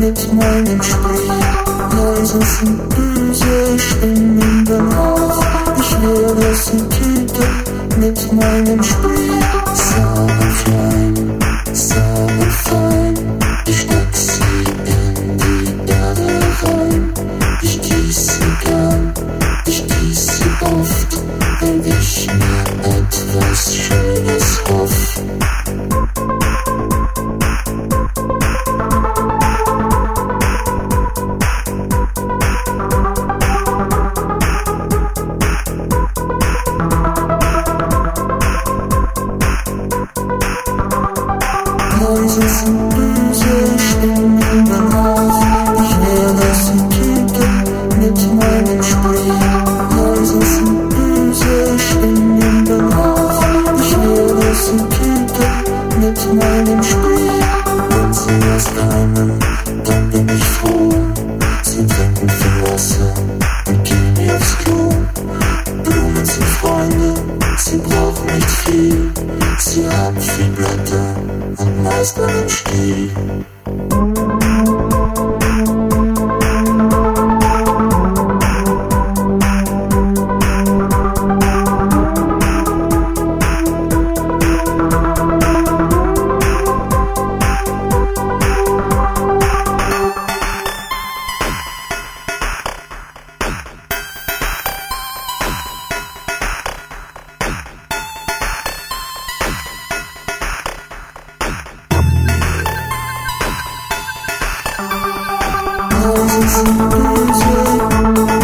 mit meinem Spree. Leise sind böse Stimmen danach. Ich werde sie töten mit meinem Spree. Sahne fein, ich steck sie in die Erde rein. Ich gieß sie gern, ich gieß sie oft, wenn ich mir etwas Schönes hoff. Leise sind böse Stimmen danach. Ich werde sie töten mit meinem Spree. Leise sind böse Stimmen danach. Ich werde sie töten mit meinem Spree. Wenn sie erst keimen, dann bin ich froh. Sie trinken viel Wasser und gehen mir aufs Klo. Blumen sind Freunde, sie brauchen nicht viel. Sie haben viel Blätter und meist einen Stiel. Leise sind böse